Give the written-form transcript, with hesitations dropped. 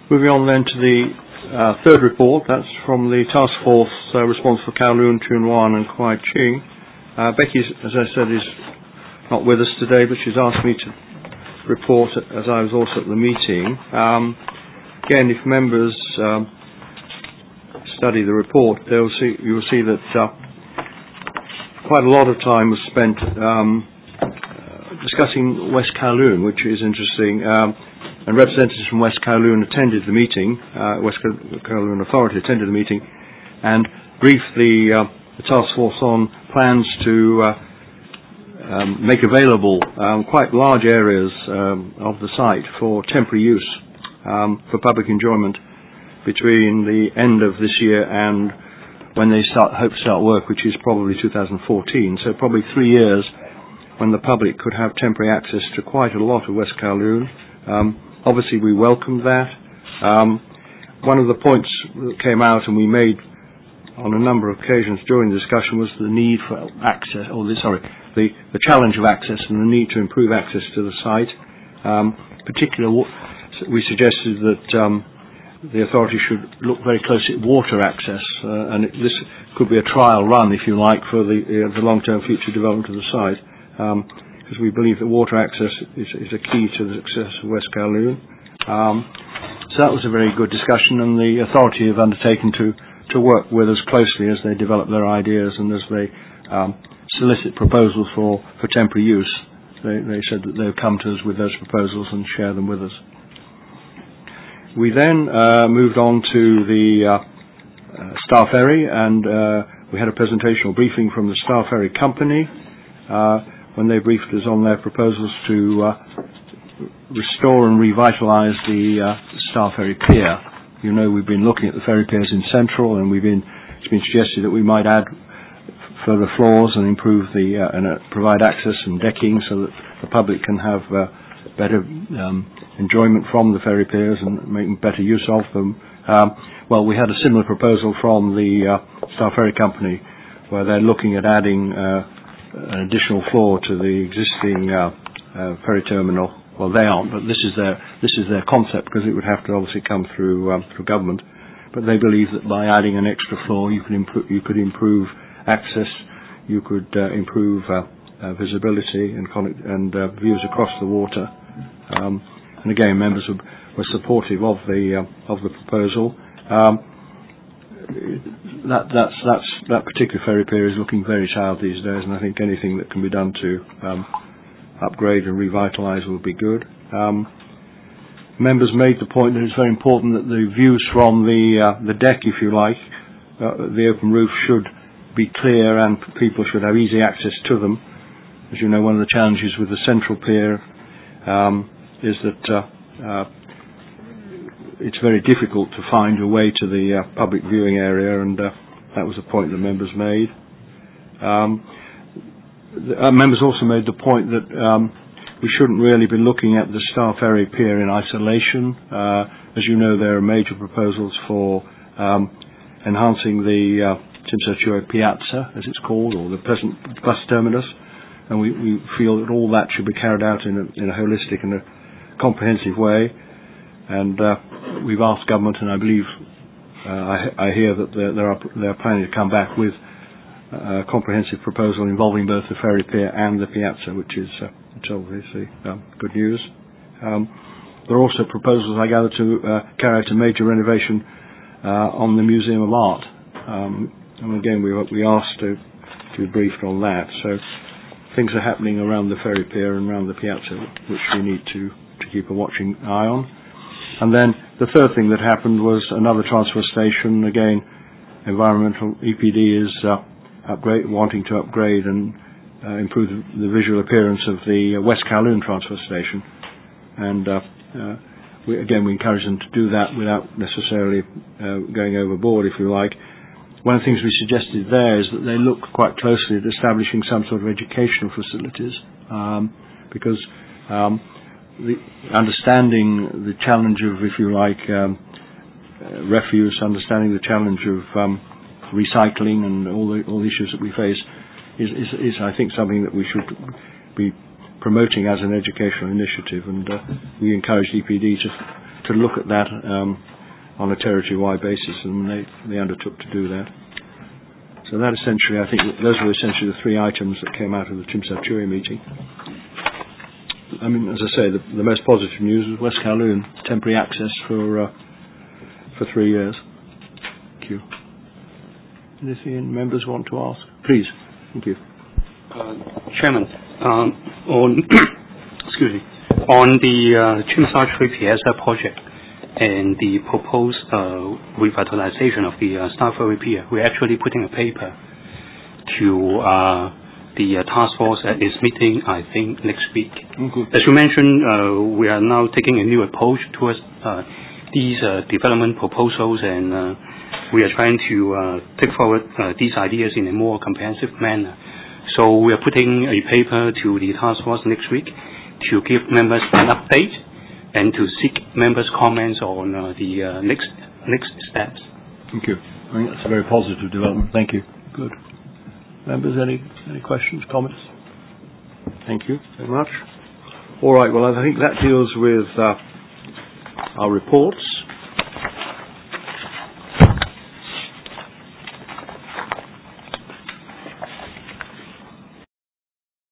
Moving on then to the third report. That's from the Task Force responsible for Kowloon, Chuen Wan and Kwai Ching. Becky, as I said, is not with us today, but she's asked me to report as I was also at the meeting. Again, if members study the report, you will see that quite a lot of time was spent discussing West Kowloon, which is interesting, and representatives from West Kowloon attended the meeting. West Kowloon Authority attended the meeting and briefed the task force on plans to make available quite large areas of the site for temporary use for public enjoyment between the end of this year and when they hope to start work, which is probably 2014. So probably 3 years when the public could have temporary access to quite a lot of West Kowloon. Obviously, we welcomed that. One of the points that came out and we made on a number of occasions during the discussion was the need for access, the challenge of access and the need to improve access to the site. Particularly, we suggested that the authority should look very closely at water access, and this could be a trial run, if you like, for the long-term future development of the site, because we believe that water access is a key to the success of West Kowloon. So that was a very good discussion, and the authority have undertaken to work with us closely as they develop their ideas and as they solicit proposals for temporary use. They said that they would come to us with those proposals and share them with us. We then moved on to the Star Ferry, and we had a presentational briefing from the Star Ferry Company when they briefed us on their proposals to restore and revitalise the Star Ferry Pier. You know, we've been looking at the ferry piers in Central, and it's been suggested that we might add further floors and improve and provide access and decking so that the public can have better enjoyment from the ferry piers and making better use of them. Well, we had a similar proposal from the Star Ferry Company where they're looking at adding an additional floor to the existing ferry terminal. Well, they aren't, but this is their concept, because it would have to obviously come through government. But they believe that by adding an extra floor, you could improve access, you could improve visibility and views across the water. And again, members were supportive of the proposal. That particular ferry pier is looking very tired these days, and I think anything that can be done to upgrade and revitalise will be good. Members made the point that it's very important that the views from the deck, if you like, the open roof, should be clear and people should have easy access to them. As you know, one of the challenges with the central pier is that it's very difficult to find your way to the public viewing area, and that was a point that members made. Members also made the point that we shouldn't really be looking at the Star Ferry Pier in isolation. As you know, there are major proposals for enhancing the Tsim Sha Tsui Piazza, as it's called, or the present bus terminus, and we feel that all that should be carried out in a holistic and a comprehensive way. And we've asked government, and I believe I hear that they're planning to come back with a comprehensive proposal involving both the ferry pier and the piazza, which is obviously good news. There are also proposals, I gather, to carry out a major renovation on the Museum of Art. And again, we asked to be briefed on that. So things are happening around the ferry pier and around the piazza, which we need to keep a watching eye on. And then the third thing that happened was another transfer station. Again, environmental EPD is wanting to upgrade and improve the visual appearance of the West Kowloon transfer station. And we encourage them to do that without necessarily going overboard, if you like. One of the things we suggested there is that they look quite closely at establishing some sort of educational facilities, because understanding the challenge of, if you like, refuse, understanding the challenge of recycling and all the issues that we face is I think something that we should be promoting as an educational initiative, and we encourage EPD to to look at that on a territory-wide basis, and they undertook to do that. So that essentially, I think, those were essentially the three items that came out of the Tsim Sha Tsui meeting. I mean, as I say, the most positive news was West Kowloon temporary access for 3 years. Thank you. Anything members want to ask? Please. Thank you. Chairman, excuse me, on the Tsim Sha Tsui Piazza project and the proposed revitalization of the Star Ferry Pier, we're actually putting a paper to the task force at its meeting, I think, next week. Okay. As you mentioned, we are now taking a new approach towards these development proposals, and we are trying to take forward these ideas in a more comprehensive manner. So we are putting a paper to the task force next week to give members an update and to seek members' comments on the next steps. Thank you. I think that's a very positive development. Thank you. Good. Members, any questions, comments? Thank you very much. All right. Well, I think that deals with our reports.